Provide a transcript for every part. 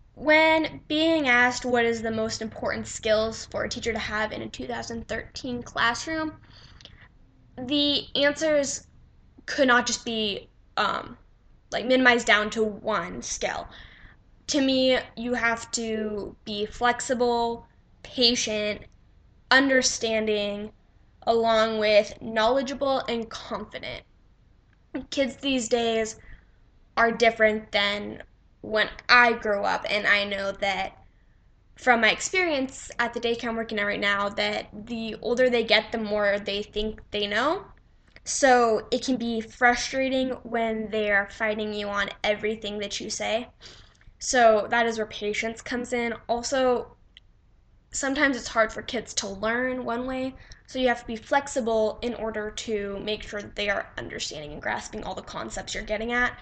When being asked what is the most important skills for a teacher to have in a 2013 classroom, the answers could not just be minimized down to one skill. To me, you have to be flexible, patient, understanding, along with knowledgeable and confident. Kids these days are different than when I grew up, and I know that from my experience at the daycare I'm working at right now that the older they get, the more they think they know. So it can be frustrating when they're fighting you on everything that you say. So that is where patience comes in. Also, sometimes it's hard for kids to learn one way, so you have to be flexible in order to make sure that they are understanding and grasping all the concepts you're getting at.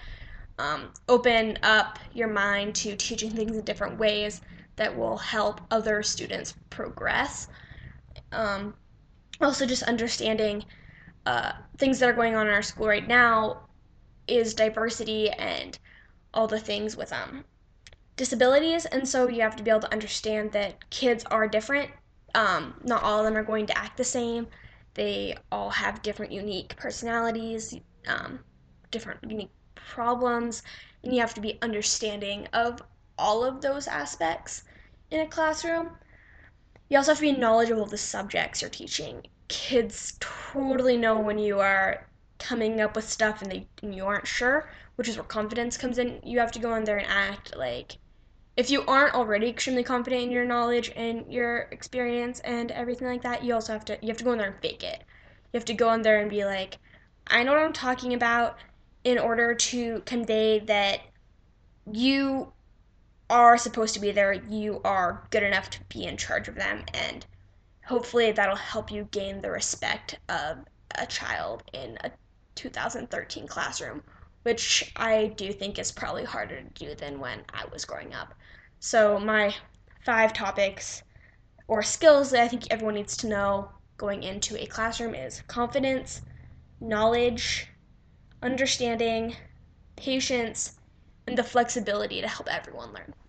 Open up your mind to teaching things in different ways that will help other students progress. Um, Also, just understanding things that are going on in our school right now is diversity and all the things with disabilities, and so you have to be able to understand that kids are different. Not all of them are going to act the same. They all have different, unique personalities, um, different, unique problems, and you have to be understanding of all of those aspects in a classroom. You also have to be knowledgeable of the subjects you're teaching. Kids totally know when you are coming up with stuff and you aren't sure, which is where confidence comes in. You have to go in there and act like if you aren't already extremely confident in your knowledge and your experience and everything like that, you have to go in there and fake it. You have to go in there and be like, I know what I'm talking about, in order to convey that you are supposed to be there, you are good enough to be in charge of them, and hopefully that'll help you gain the respect of a child in a 2013 classroom, which I do think is probably harder to do than when I was growing up. So, my 5 topics or skills that I think everyone needs to know going into a classroom is confidence, knowledge, understanding, patience, and the flexibility to help everyone learn.